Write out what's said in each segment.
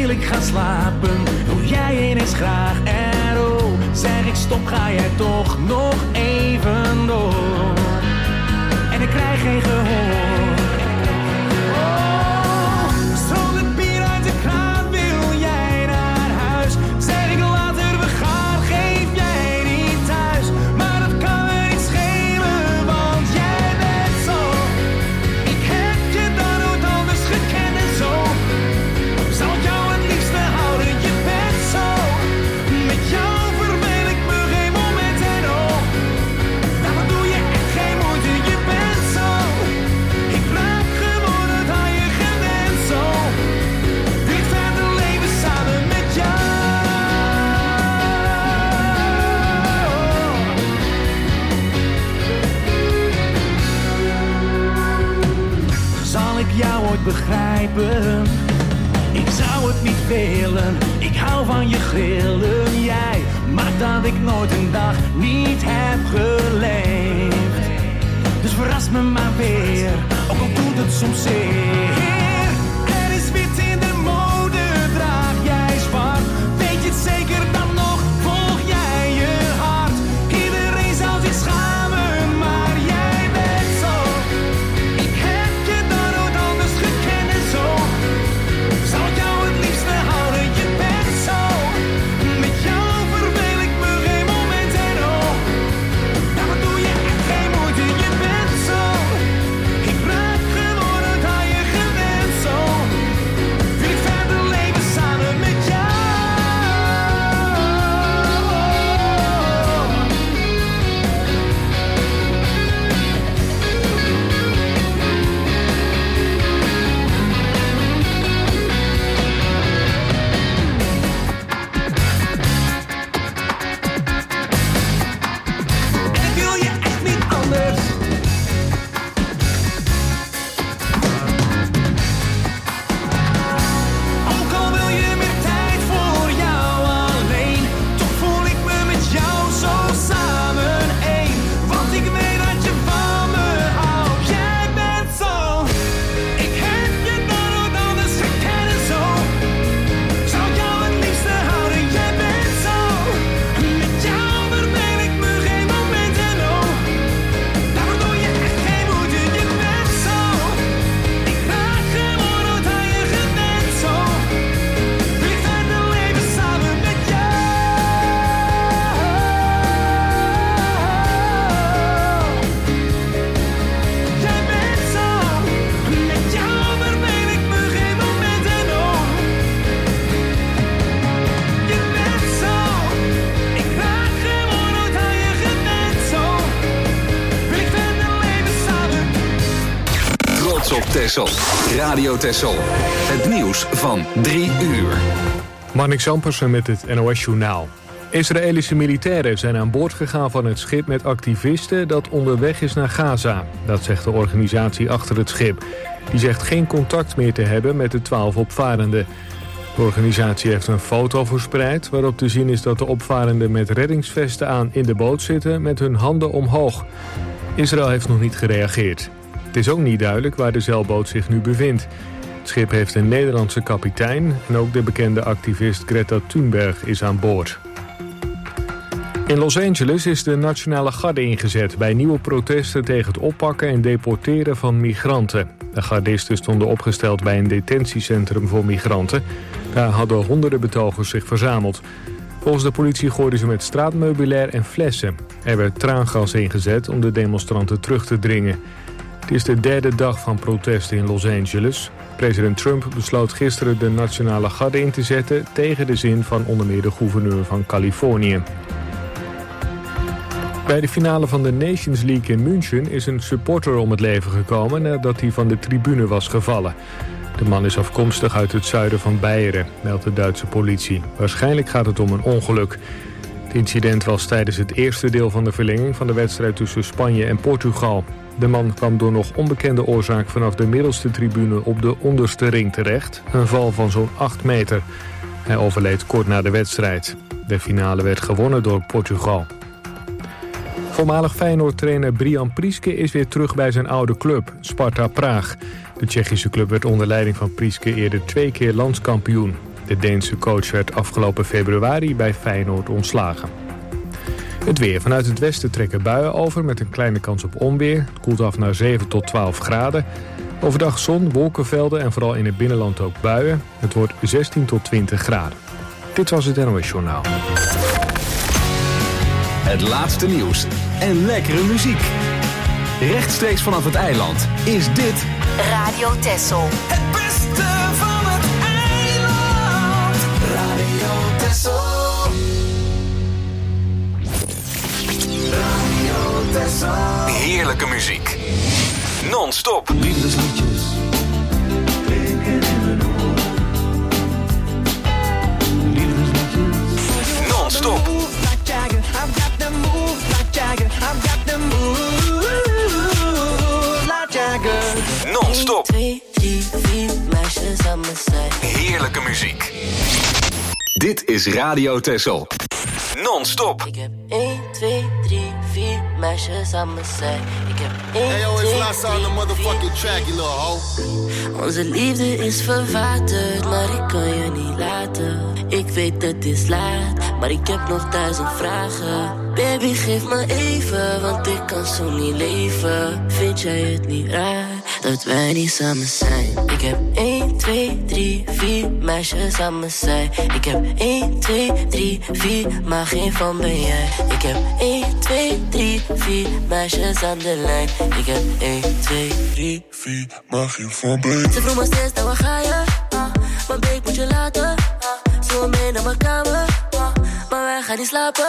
wil ik gaan slapen, doe jij ineens graag en oh, zeg ik stop, ga jij toch nog even door. En ik krijg geen gehoor. Begrijpen, ik zou het niet willen, ik hou van je grillen. Jij maakt dat ik nooit een dag niet heb geleefd. Dus verras me maar weer, ook al doet het soms zeer. Er is wit in de mode, draag jij zwart. Weet je het zeker dan nog, volg jij je hart. Iedereen zou zich schamen, maar jij bent zo. Ik heb je dan nooit anders gekend en zo. Zou ik jou het liefste houden, je bent zo. Met jou verveel ik me geen moment en oh. Daarom doe je echt geen moeite, je bent zo. Ik raak geworden aan je gewend zo. Wil ik verder leven samen met jou. En ik wil je echt niet anders. Ook al wil je meer tijd voor jou alleen, toch voel ik me met jou zo samen één. Want ik weet dat je van me houdt. Jij bent zo. Ik heb je dan nooit anders gekend en zo. Zou ik jou het liefste houden, jij bent zo. Met jou verveel ik me geen moment en oh. Daarom doe je echt geen moeite, je bent zo. Ik raak geworden aan je gewend zo. Wil ik verder leven samen met jou. Jij bent zo. Met jou verveel ik me geen moment en oh. Je bent zo. Ik raak geworden aan je gewend zo. Wil ik verder leven samen. Trots op Texel. Radio Texel. Het nieuws van 3 uur. Marnik Zampersen met het NOS-journaal. Israëlische militairen zijn aan boord gegaan van het schip met activisten dat onderweg is naar Gaza. Dat zegt de organisatie achter het schip. Die zegt geen contact meer te hebben met de 12 opvarenden. De organisatie heeft een foto verspreid waarop te zien is dat de opvarenden met reddingsvesten aan in de boot zitten met hun handen omhoog. Israël heeft nog niet gereageerd. Het is ook niet duidelijk waar de zeilboot zich nu bevindt. Het schip heeft een Nederlandse kapitein en ook de bekende activist Greta Thunberg is aan boord. In Los Angeles is de Nationale Garde ingezet bij nieuwe protesten tegen het oppakken en deporteren van migranten. De gardisten stonden opgesteld bij een detentiecentrum voor migranten. Daar hadden honderden betogers zich verzameld. Volgens de politie gooiden ze met straatmeubilair en flessen. Er werd traangas ingezet om de demonstranten terug te dringen. Het is de derde dag van protesten in Los Angeles. President Trump besloot gisteren de Nationale Garde in te zetten tegen de zin van onder meer de gouverneur van Californië. Bij de finale van de Nations League in München is een supporter om het leven gekomen nadat hij van de tribune was gevallen. De man is afkomstig uit het zuiden van Beieren, meldt de Duitse politie. Waarschijnlijk gaat het om een ongeluk. Het incident was tijdens het eerste deel van de verlenging van de wedstrijd tussen Spanje en Portugal. De man kwam door nog onbekende oorzaak vanaf de middelste tribune op de onderste ring terecht. Een val van zo'n 8 meter. Hij overleed kort na de wedstrijd. De finale werd gewonnen door Portugal. Voormalig Feyenoord-trainer Brian Priske is weer terug bij zijn oude club, Sparta Praag. De Tsjechische club werd onder leiding van Priske eerder 2 keer landskampioen. De Deense coach werd afgelopen februari bij Feyenoord ontslagen. Het weer. Vanuit het westen trekken buien over met een kleine kans op onweer. Het koelt af naar 7 tot 12 graden. Overdag zon, wolkenvelden en vooral in het binnenland ook buien. Het wordt 16 tot 20 graden. Dit was het NOS Journaal. Het laatste nieuws en lekkere muziek. Rechtstreeks vanaf het eiland is dit Radio Texel. Het beste van het eiland. Radio Texel. Radio Texel. heerlijke muziek. Non-stop. Liefdesliedjes klinken in mijn oren. Liefdesliedjes. Non-stop. Non-stop. 2, 3, 4 meisjes aan mijn zij. Heerlijke muziek. Dit is Radio Texel. Non-stop. Ik heb 1, 2, 3, 4 meisjes aan mijn zij. Ik heb 1, Hey yo, 2, it's 3, Lassa on the motherfucking track, you little hoe. Onze liefde is verwaterd, maar ik kan je niet laten. Ik weet het is laat, maar ik heb nog 1000 vragen. Baby, geef me even, want ik kan zo niet leven. Vind jij het niet raar, dat wij niet samen zijn? Ik heb 1, 2, 3, 4 meisjes aan mijn zij. Ik heb 1, 2, 3, 4, maar geen van ben jij. Ik heb 1, 2, 3, 4 meisjes aan de lijn. Ik heb 1, 2, 3, 4, maar geen van ben jij. Ze vroeg me steeds, nou waar ga je? Maar babe, ik moet je laten. Ze wil mee naar mijn kamer, maar wij gaan niet slapen.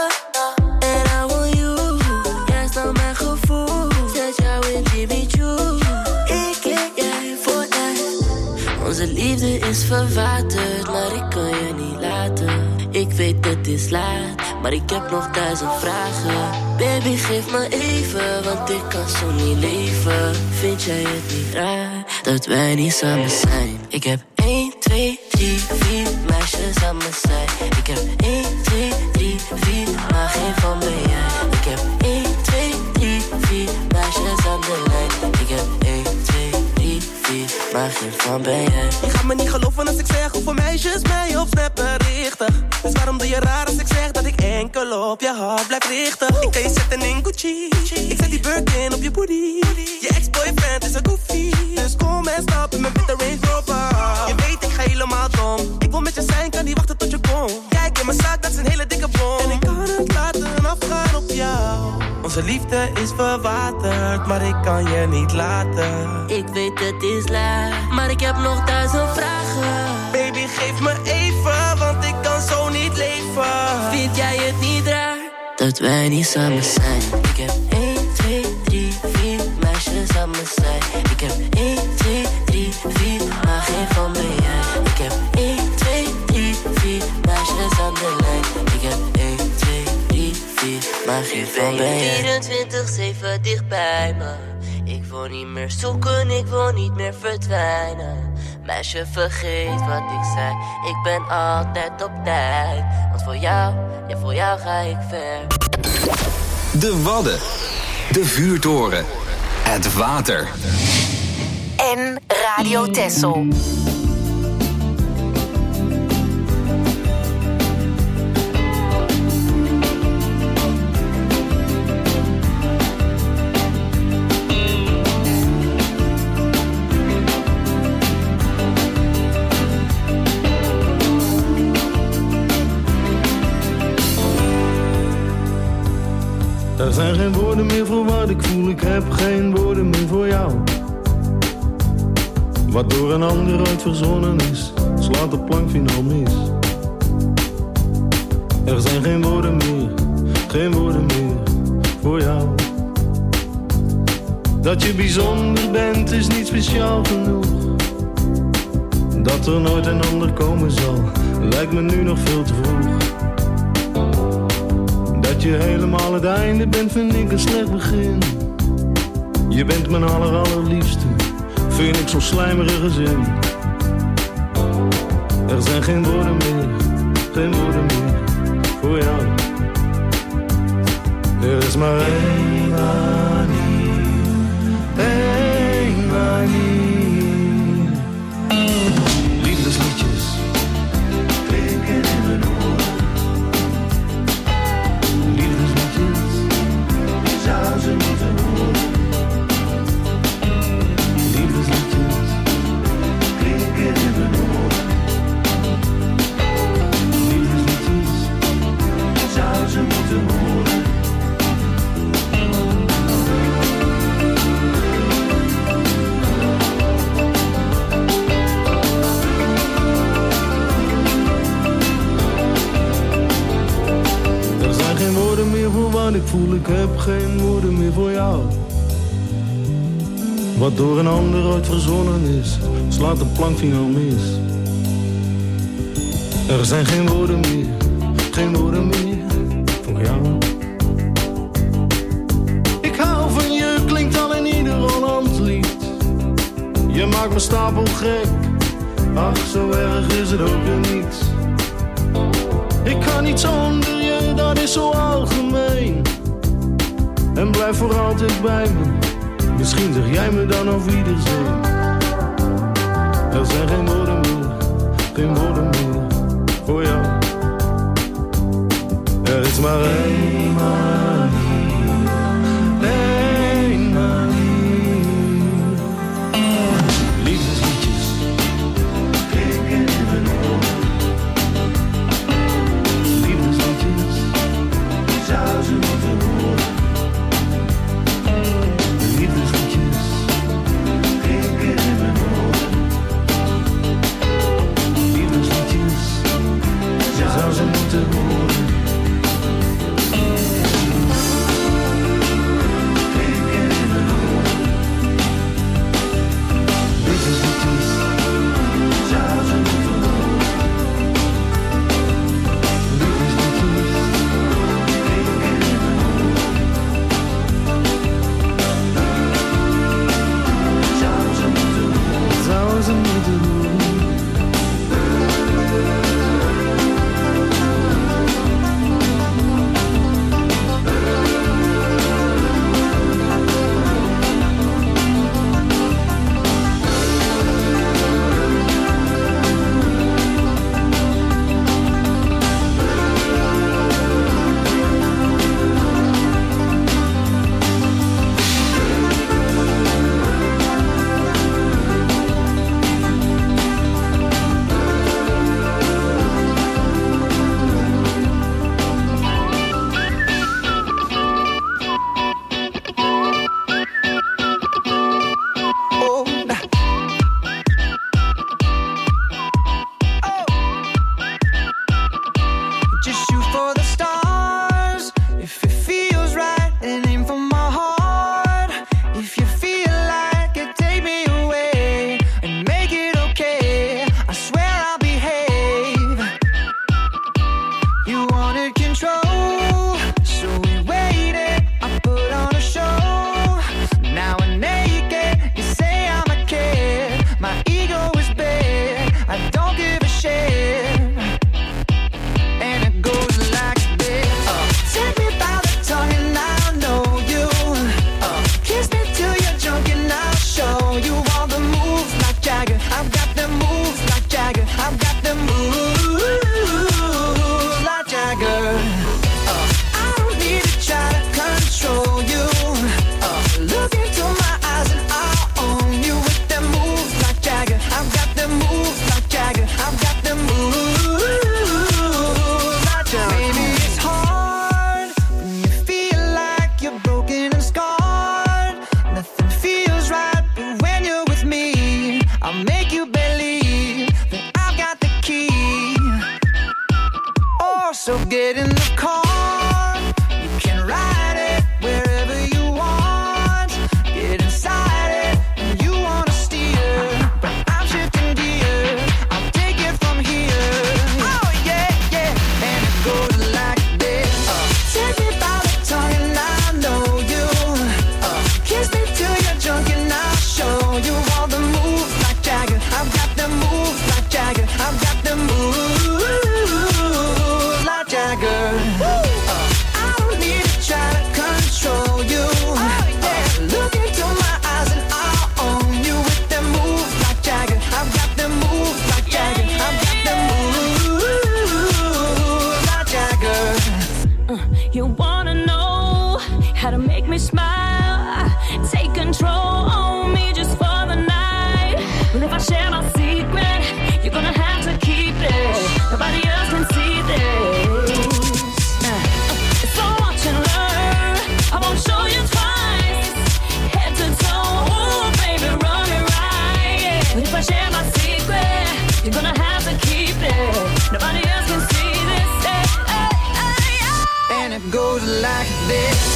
And I want you, jij is nou mijn gevoel. Zet jou in Jimmy Choo. Ik en jij voor echt. Onze liefde is verwaterd, maar ik kan je niet laten. Ik weet het is laat, maar ik heb nog 1000 vragen. Baby, geef me even, want ik kan zo niet leven. Vind jij het niet raar, dat wij niet samen zijn? Ik heb 1, 2, 3, 4 meisjes aan mijn zij. Ik heb 1, 2, 3, 4, maar geen van ben jij. Ik heb 1, 2, 3, 4 meisjes aan de lijn. Ik heb 1, 2, 3, 4, maar geen van ben jij. Je gaat me niet geloven als ik zeg hoeveel meisjes mij op Snap berichten. Dus waarom doe je raar als ik zeg dat ik enkel op je hart blijf richten? Ik kan je zetten in Gucci, ik zet die Birkin op je booty. Je ex-boyfriend is een goofy, dus kom en stap in mijn witte Range Rover. Je weet ik ga helemaal dom, ik wil met je zijn, kan niet wachten tot je komt. Kijk in mijn zak, dat is een hele dikke bom. En ik kan het laten afgaan op jou. Onze liefde is verwaterd, maar ik kan je niet laten. Ik weet het is laat, maar ik heb nog 1000 vragen. Baby, geef me even, want ik kan zo niet leven. Vind jij het niet raar, dat wij niet samen zijn? Ik heb 1, 2, 3, 4 meisjes aan mijn zij. Ik heb 1, 2, 3, 4, maar geen van ben jij. Ik heb 1, 2, 3, 4 meisjes aan de lijn. Ik heb 1, 2, 3, 4, maar geen van ben jij. 24/7 dicht bij me. Ik wil niet meer zoeken, ik wil niet meer verdwijnen. Meisje, vergeet wat ik zei. Ik ben altijd op tijd. Want voor jou, ja voor jou ga ik ver. De Wadden. De vuurtoren. Het water. En Radio Texel. Er zijn geen woorden meer voor wat ik voel, ik heb geen woorden meer voor jou. Wat door een ander ooit verzonnen is, slaat de plank finaal mis. Er zijn geen woorden meer voor jou. Dat je bijzonder bent is niet speciaal genoeg. Dat er nooit een ander komen zal, lijkt me nu nog veel te vroeg. Dat je helemaal het einde bent, vind ik een slecht begin. Je bent mijn allerliefste, vind ik zo'n slijmerige zin. Er zijn geen woorden meer voor jou. Er is maar één manier. Liefdesliedjes voel ik heb geen woorden meer voor jou. Wat door een ander ooit verzonnen is, slaat de plankvinger mis. Er zijn geen woorden meer voor jou. Ik hou van je, klinkt al in ieder Hollands lied. Je maakt me stapel gek, ach zo erg is het ook weer niet. Ik kan niet zonder je, dat is zo algemeen. En blijf voor altijd bij me, misschien zeg jij me dan auf Wiedersehen. Er zijn geen woorden meer voor jou. Er is maar één manier, één manier. Liefdesliedjes klinken in mijn oren. Liefdesliedjes zou ze moeten horen. Liefdesliedjes klinken in mijn oren. Liefdesliedjes zou ze moeten horen. Goes like this.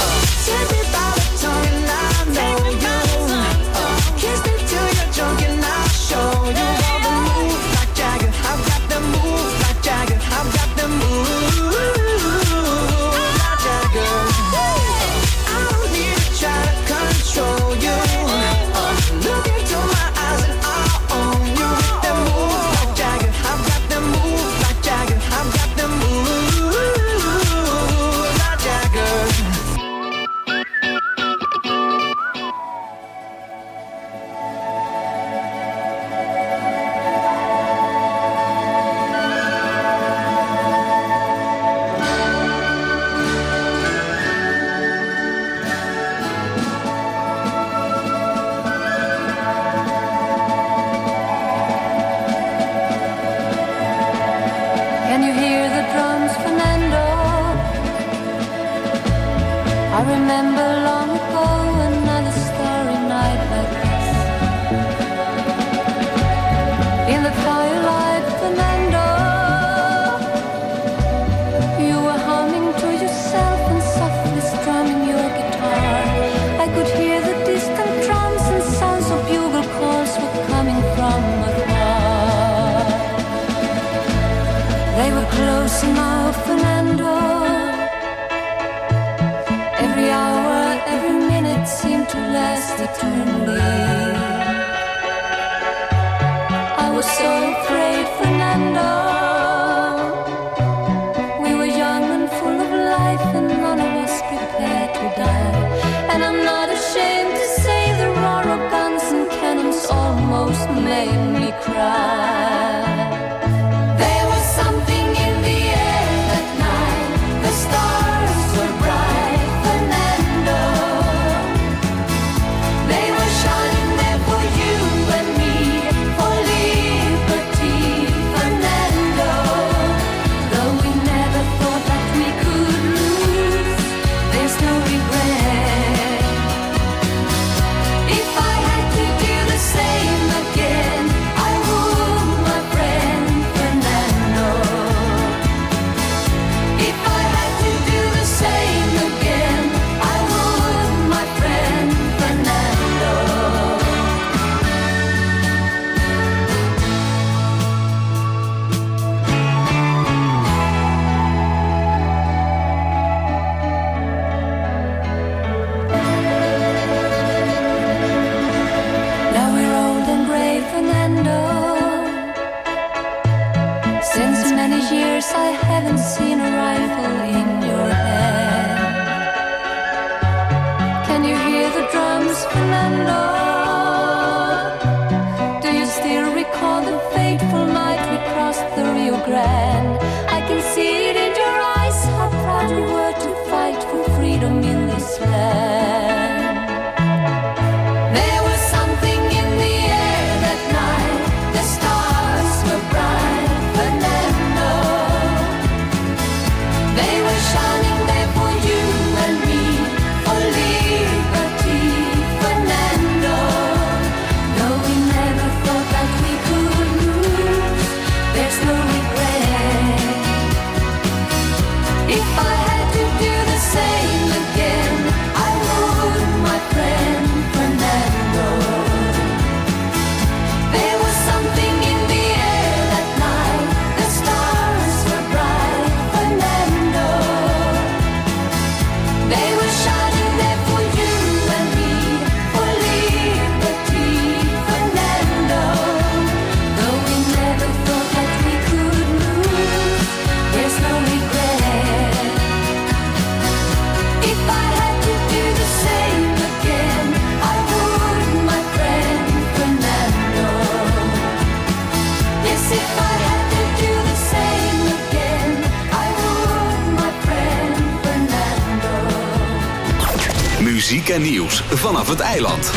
Muziek en nieuws vanaf het eiland.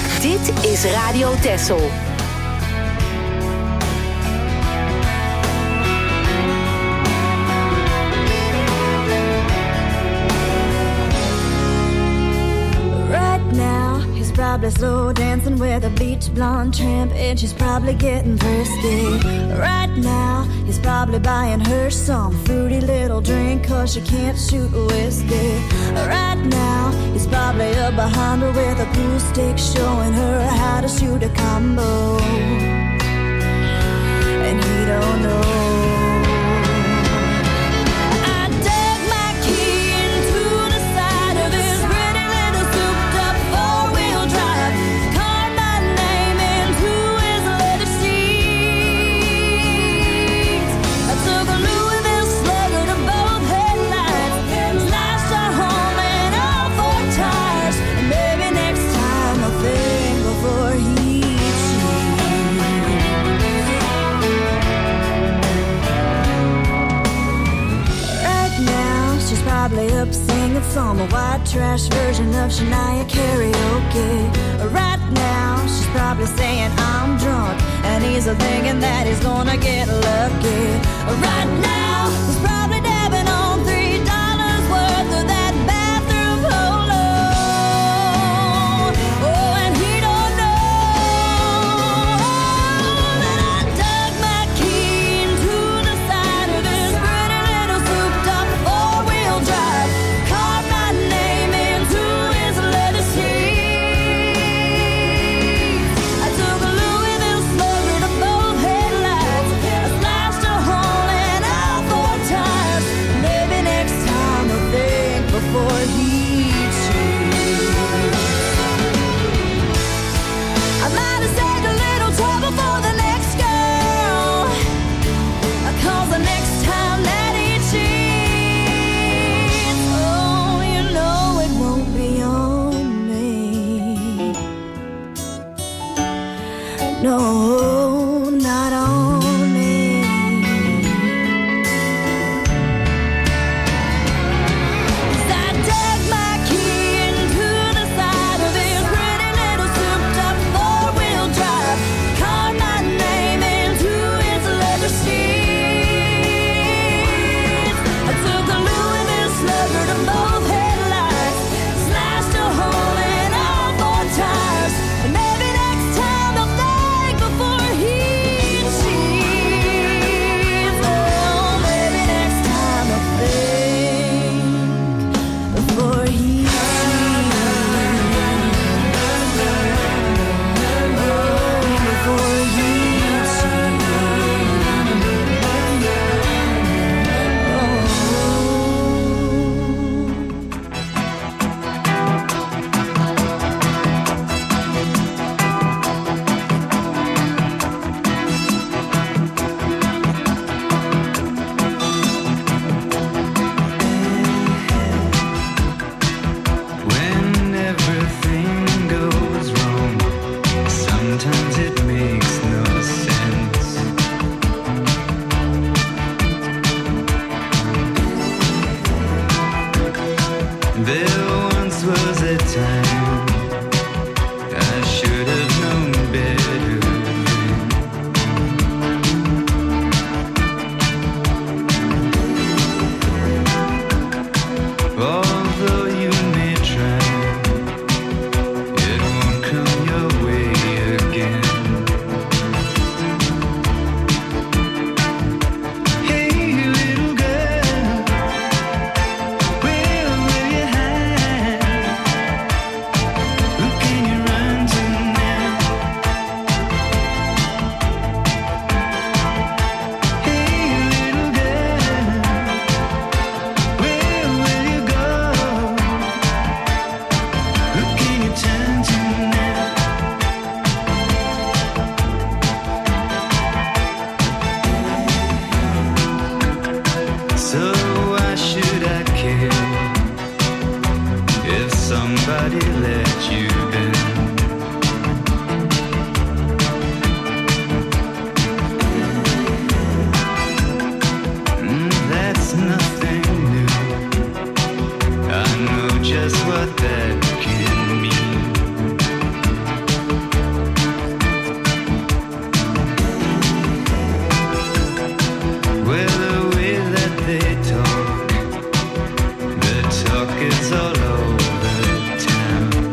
Dit is Radio Texel. Probably slow dancing with a beach blonde tramp, and she's probably getting thirsty. Right now, he's probably buying her some fruity little drink, 'cause she can't shoot whiskey. Right now, he's probably up behind her with a pool stick, showing her how to shoot a combo. And he don't know. Up singing some white trash version of Shania karaoke. Right now, she's probably saying I'm drunk, and he's thinking that he's gonna get lucky. Right now, he's probably dabbing on $3 worth of that bathroom polo. Oh, and he don't know that I dug my key into the side of his pretty little souped-up four-wheel drive. No, not on me. 'Cause I dug my key into the side of his pretty little souped-up four-wheel drive, carved my name into his leather seats. I took a Louisville Slugger to both headlights, slashed a hole in all four tires, and maybe next time they'll before he cheats. Oh, maybe next time I'll think before he cheats. Oh, before he talk is all over town.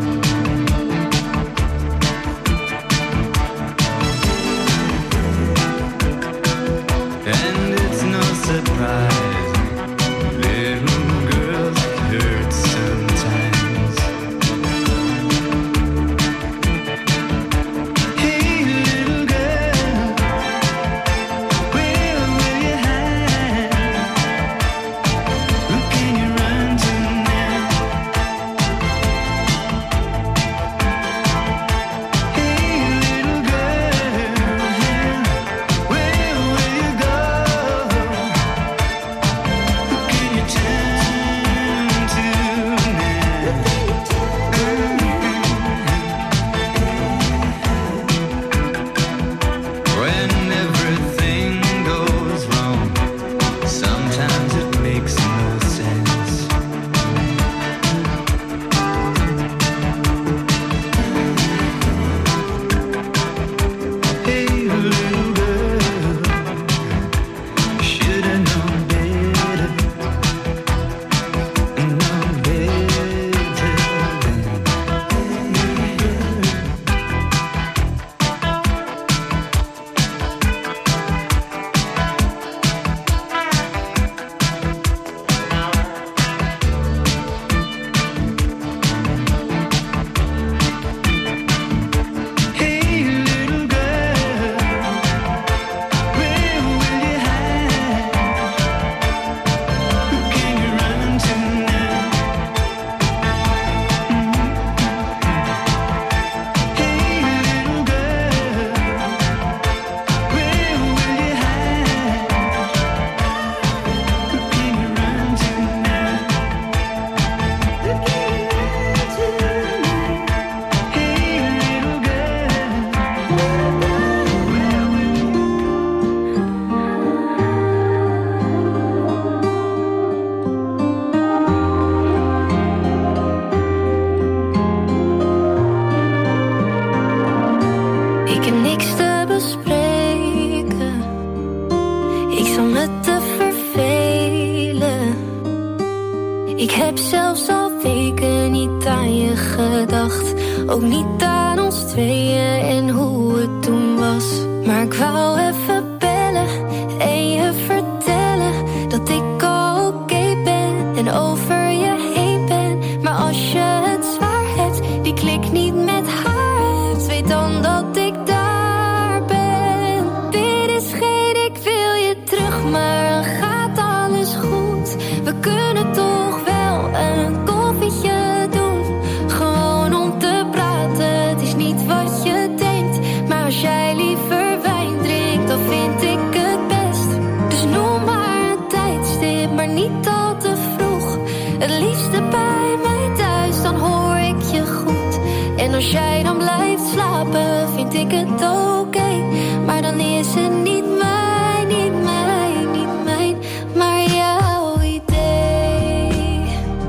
me te vervelen. Ik heb zelfs al weken niet aan je gedacht. Ook niet aan ons tweeën en hoe het toen was. Maar ik wou even bellen en je vertellen dat ik al oké ben en over je heen ben. Maar als je het zwaar hebt, die klik niet met haar hebt, weet dan dat ik daar ben. Dit is geen ik wil je terug, maar dan gaat alles goed. We kunnen toch wel een koffietje doen, gewoon om te praten. Het is niet wat je denkt, maar als jij liever wijn drinkt, dan vind ik het best. Dus noem maar een tijdstip, maar niet al te vroeg. Het liefste bij mij thuis, dan hoor ik je goed. En als jij dan blijft slapen, vind ik het oké. Maar dan is het niet mij, niet mij, niet mijn, maar jouw idee.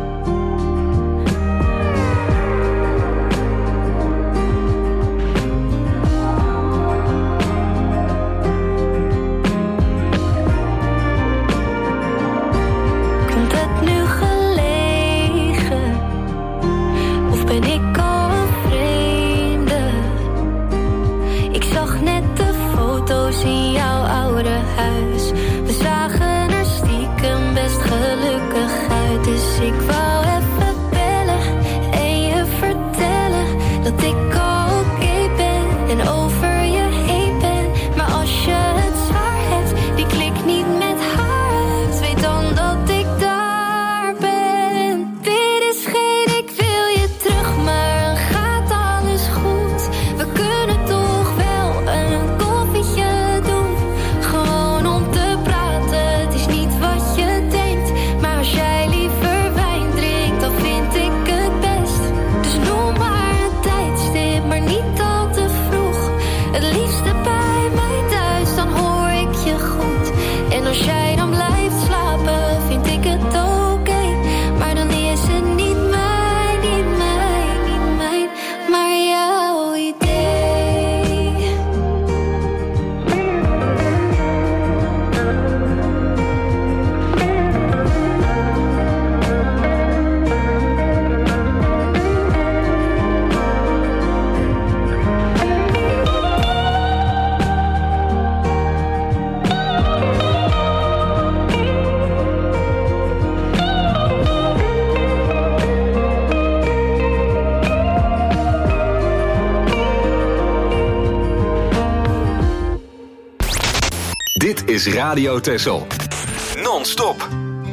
Komt het nu gelegen? Of ben ik al een vreemde? Ik zag net de foto's in jouw oude huis. We zagen er stiekem best gelukkig uit. Dus ik wou even bellen en je vertellen dat ik al oké ben en over je heen ben. Maar als je het zwaar hebt, die klik niet met haar uit, weet dan dat ik daar ben. Dit is geen ik wil je terug, maar dan gaat alles goed. We kunnen toch wel een koffietje doen, gewoon om te praten. Het is niet wat je denkt, maar als jij liever wijn drinkt, dan vind ik het best. Dus noem maar een tijdstip, maar niet al te vroeg. Het liefste bij mij thuis, dan hoor ik je goed. En als jij dan blijft slapen, vind ik het oké. Maar dan is het niet mij, niet mij, niet mijn, maar jouw idee. Dit is Radio Texel. Non-stop.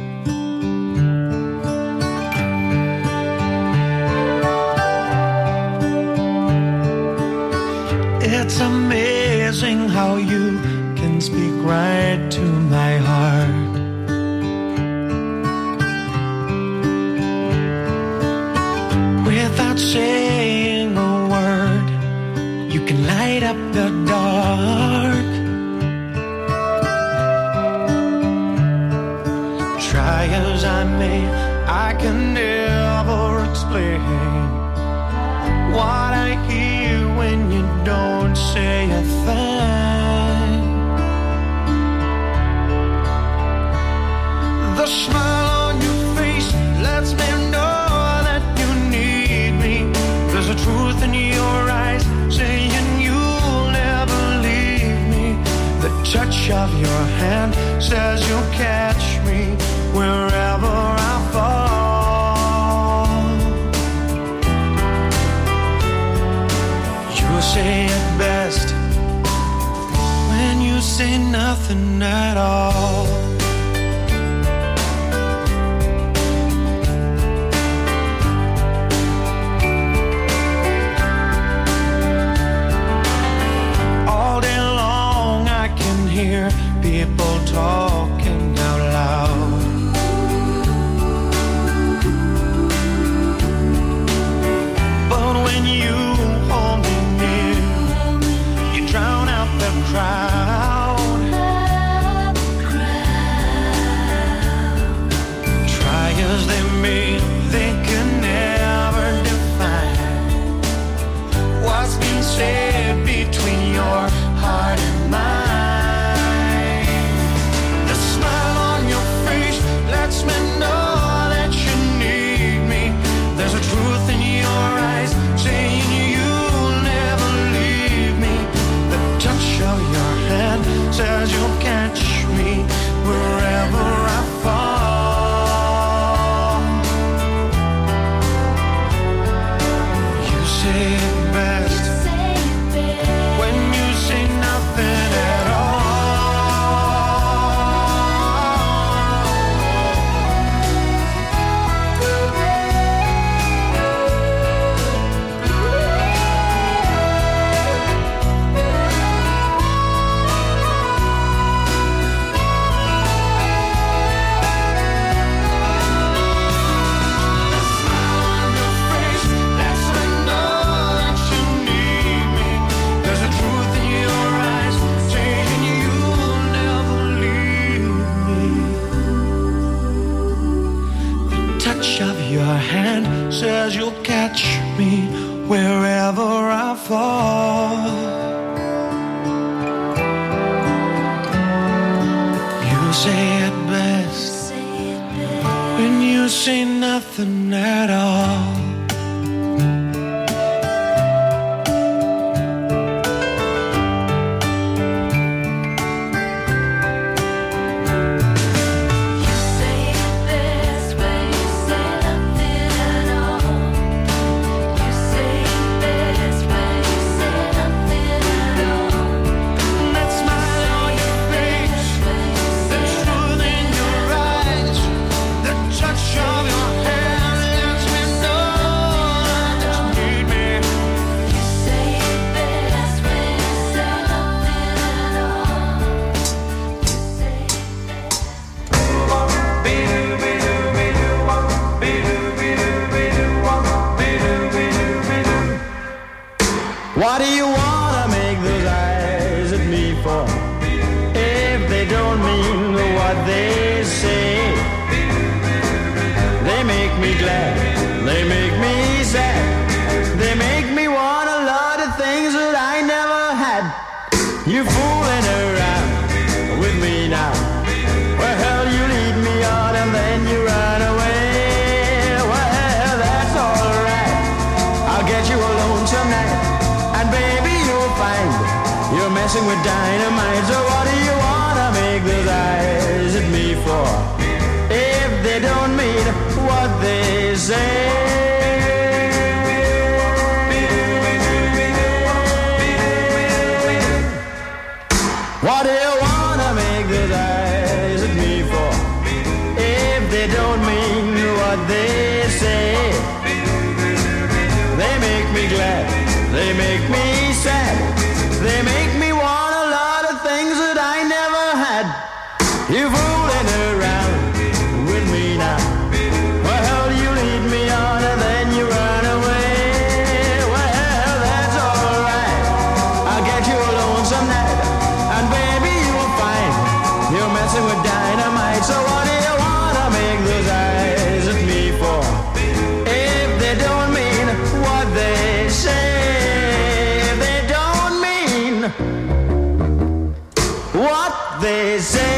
It's amazing how you can speak right to my heart. Without saying a word, you can light up the dark. Try as I may, I can never explain what I hear when you don't say a thing. The smile on your face lets me know that you need me. There's a truth in your eyes saying you'll never leave me. The touch of your hand says you'll catch me wherever I fall. You say it best when you say nothing at all. All day long I can hear people talking out loud. But when you hold me near, you drown out the crowd. Try as they may, they can never define what's been said between your heart and mine. The says you'll catch me wherever I fall. You say it best when you say nothing at all. What do you wanna make those eyes at me for? If they don't mean what they say, they make me glad, they make me sad, they make me want a lot of things that I never had. You fooling around with me now. Where hell you lead me on and then you run away. Well, that's alright, I'll get you alone tonight. And baby, you'll find you're messing with dynamite. So what do you wanna make those eyes at me for? If they don't mean what they say. What do you wanna make those eyes at me for? If they don't mean what they say. They make me glad, they make me sad, they make me want a lot of things that I never had. You're fooling around with me now. Where hell do you lead me on and then you run away? Well, that's alright, I'll get you alone some night. And baby, you'll find you're messing with dynamite. So what do you wanna make those eyes at me for? If they don't mean what they say. What they say.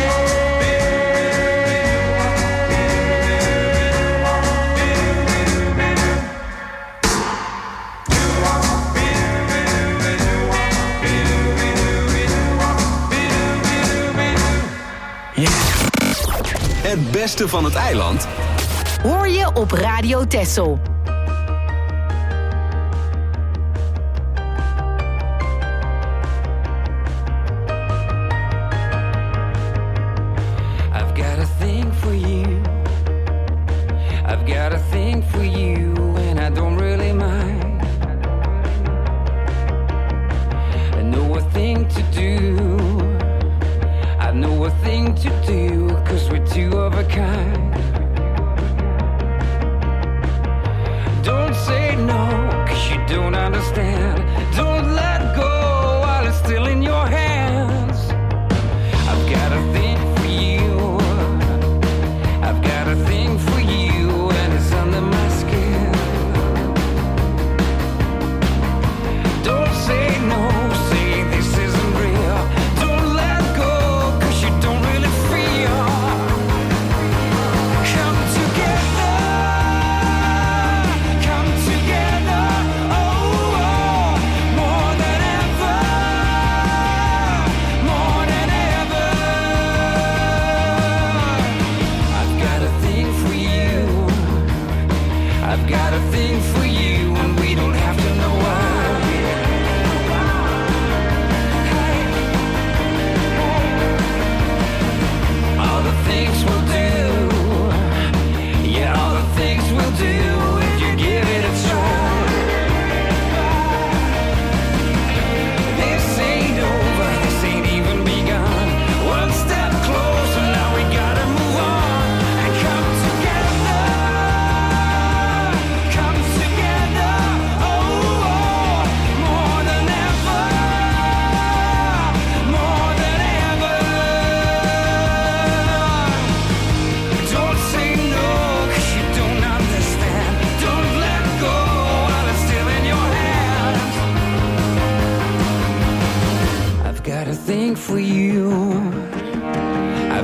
Het beste van het eiland hoor je op Radio Texel.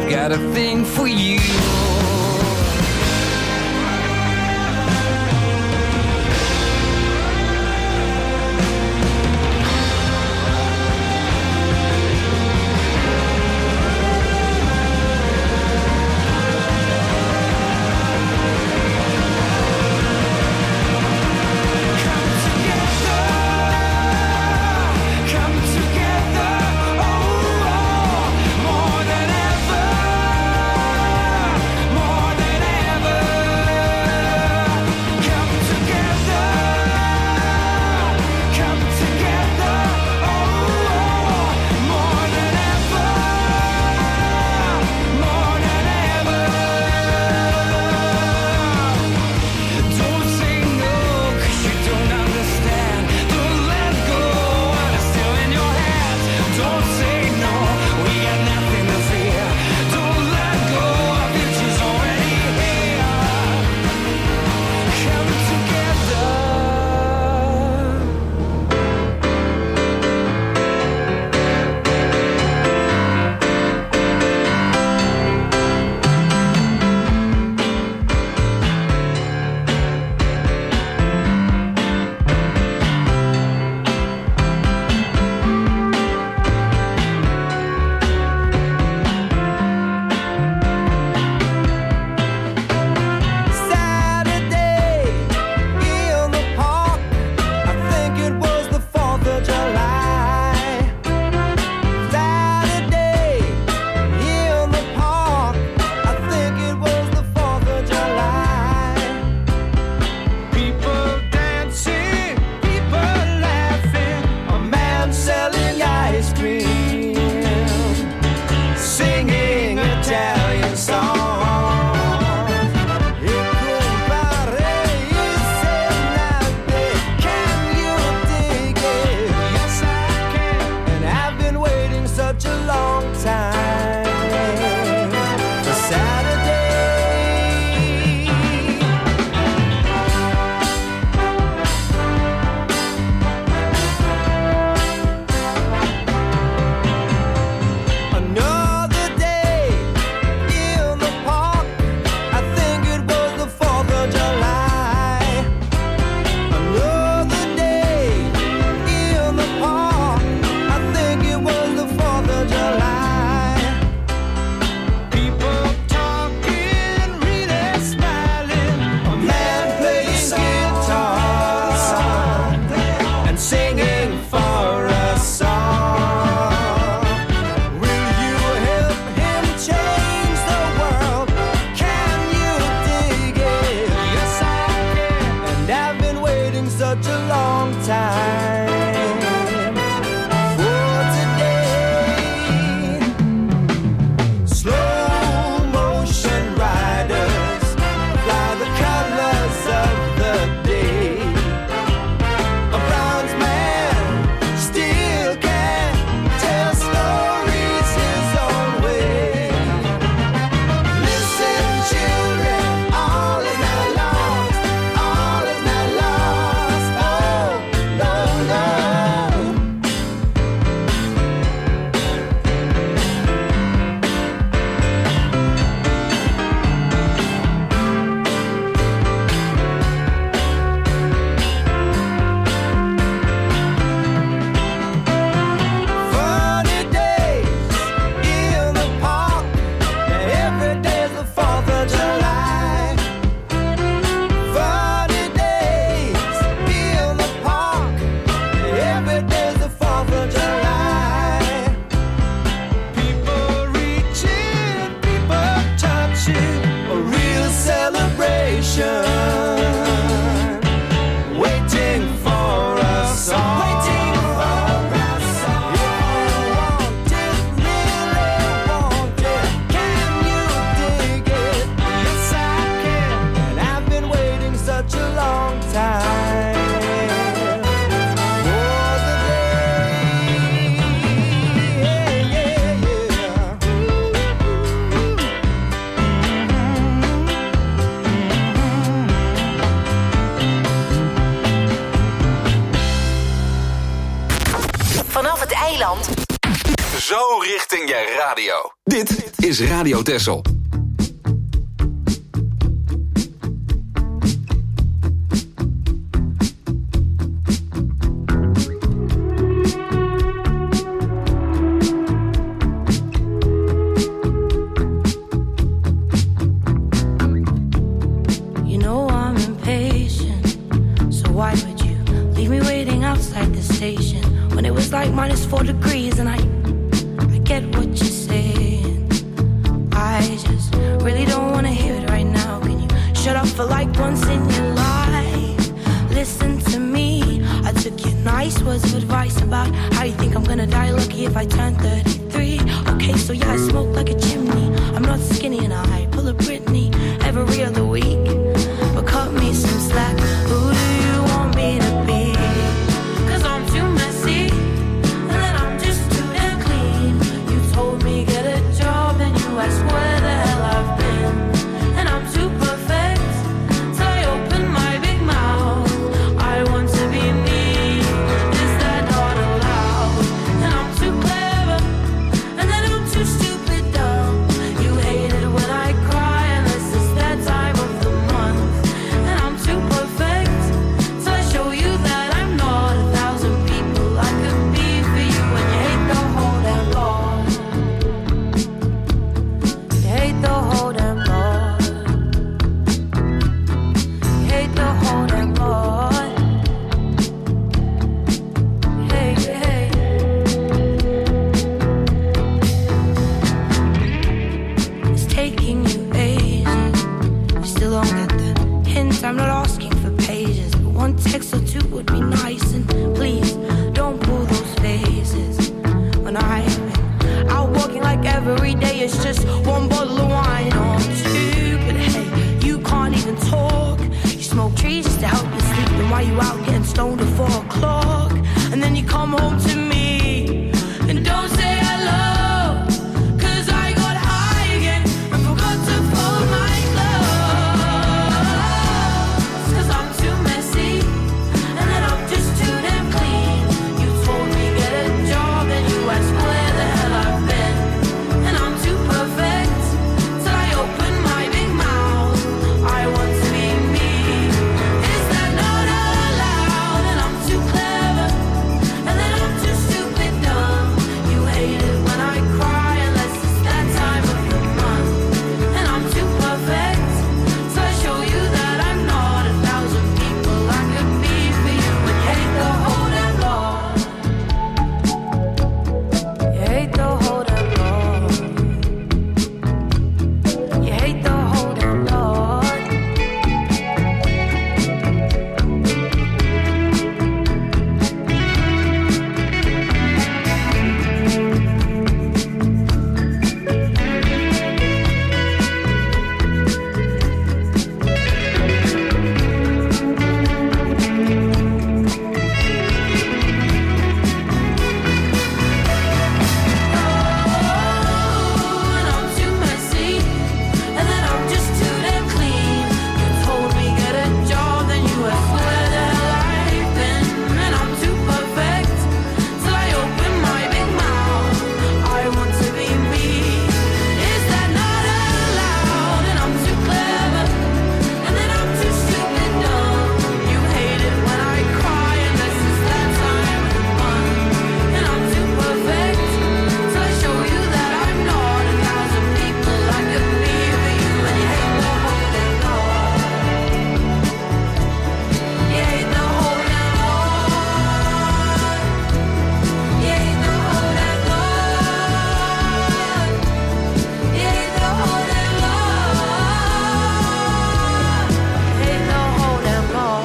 got a thing for you. More than ever, richting je radio. Dit is Radio Texel. When it was like -4 degrees and I get what you're saying. I just really don't wanna hear it right now. Can you shut up for like once in your life? Listen to me. I took your nice words of advice about how you think I'm gonna die lucky if I turn 33. Okay, so yeah, I smoke like a chimney. I'm not skinny and I pull a Britney every other week. But cut me some slack. Who do you want me to be? I swear the hell I've been, and I'm too perfect, so I open my big mouth. I want to be me, is that not allowed? And I'm too clever, and then I'm too stupid dumb. You hate it when I cry, unless it's that time of the month. And I'm too perfect, so I show you that I'm not 1,000 people I could be for you. When you hate the whole damn lot. Hate the whole damn lot. Hate the whole damn lot. Hey, hey. It's taking you ages. You still don't get the hint. I'm not asking for pages, but one text or two would be nice. And please don't pull those faces when I've been out walking like every day. It's just one bottle of wine or two. But hey, you can't even talk. You smoke trees just to help you sleep. And while you out getting stoned at 4 o'clock, and then you come home to me and don't say hello, 'cause I got high again and forgot to fold my clothes. 'Cause I'm too messy and then I'm just too damn clean. You told me get a job and you asked where the hell I've been. And I'm too perfect, till I open my big mouth. I want to be me, is that not allowed? And I'm too clever, and then I'm too stupid dumb. You hate it when I cry, unless it's that time of the month. And I'm too perfect, so I show you that I'm not 1,000 people I could be for you. When you hate the whole damn lot. You hate the whole damn lot. You hate the whole damn lot. And I'm too messy, and then I'm just too damn clean. You told me get a job, then you asked where the hell I've been. And I'm too perfect, till I open my big mouth. I want to be me, is that not allowed? And I'm too clever, and then I'm too stupid dumb. You hate it when I cry, unless it's that time of the month. And I'm too perfect, so I show you that I'm not 1,000 people I could be for you. And you hate the whole damn lot. You hate the whole damn lot. You hate the whole damn lot. You hate the whole damn lot. You hate the whole damn lot.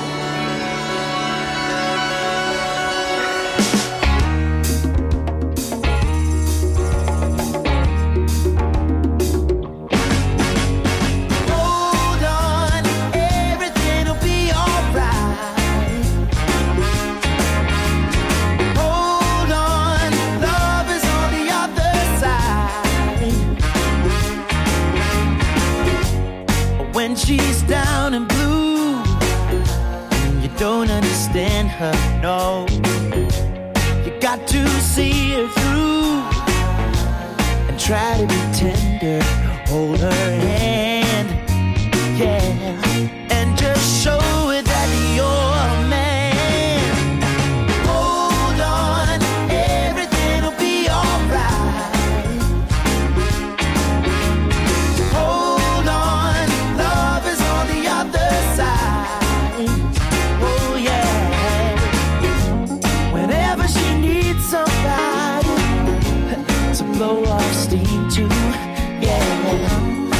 Hold on, everything'll be alright. Hold on, love is on the other side. When she's down and blue, and you don't understand her, no. You got to see her through. try to be tender, hold her hand, yeah, and just show her that you're a man. Hold on, everything'll be alright. Hold on, love is on the other side. Oh yeah, whenever she needs somebody to blow off steam too, yeah.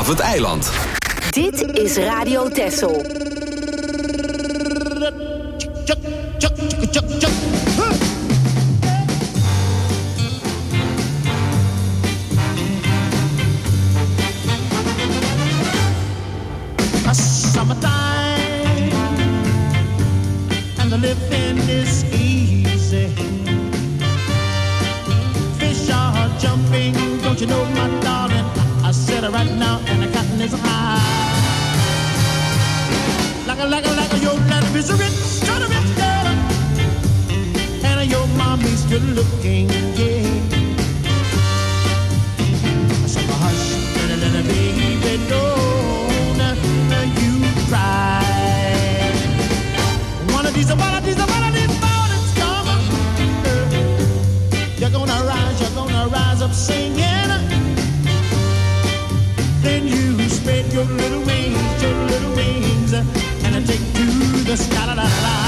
vanaf het eiland. Dit is Radio Texel. Summertime and the living is easy. Fish are jumping, don't you know, my darling? I said it right now, and the cotton is high. Like a, your daddy is a rich, trying to rich girl, and your mommy's good looking, yeah. So hush, little baby, don't you cry. One of these mornings come, you're gonna rise up singing. Then you spread your little wings, and I take to the sky. La, la, la.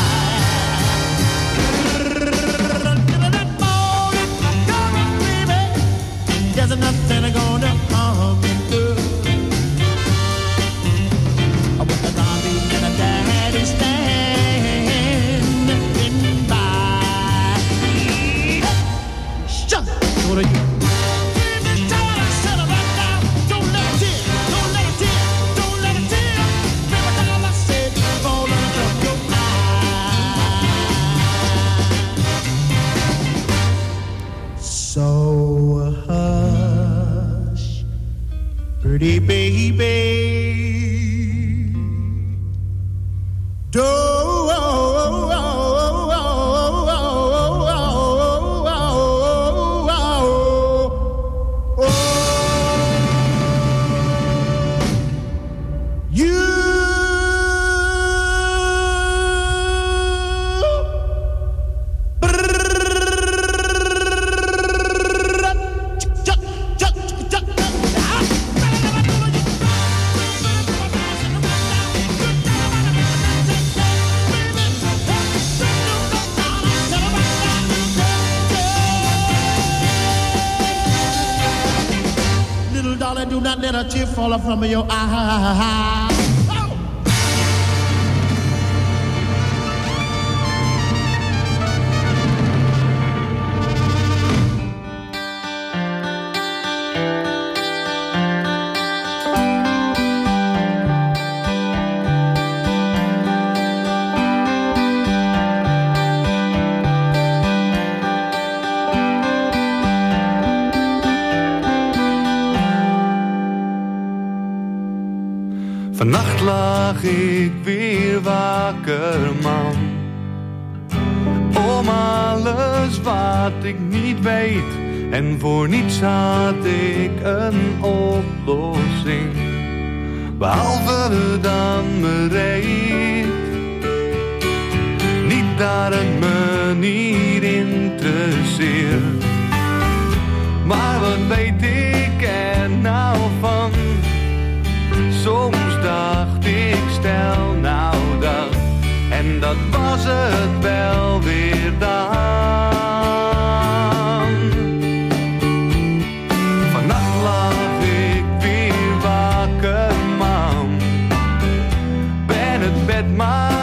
That morning, come on, baby. There's nothing gonna harm you. With the mommy and the daddy standing by. Shut up, what are you? So hush, pretty baby, do not let a tear fall from your eye. Vannacht lag ik weer wakker, man. Om alles wat ik niet weet. En voor niets had ik een oplossing. Behalve dan bereid. Niet dat het me niet interesseert. Maar wat weet ik er nou van? Soms dacht ik, stel nou dat. En dat was het wel weer dan. Vannacht lag ik weer wakker, man. Ben het bed maar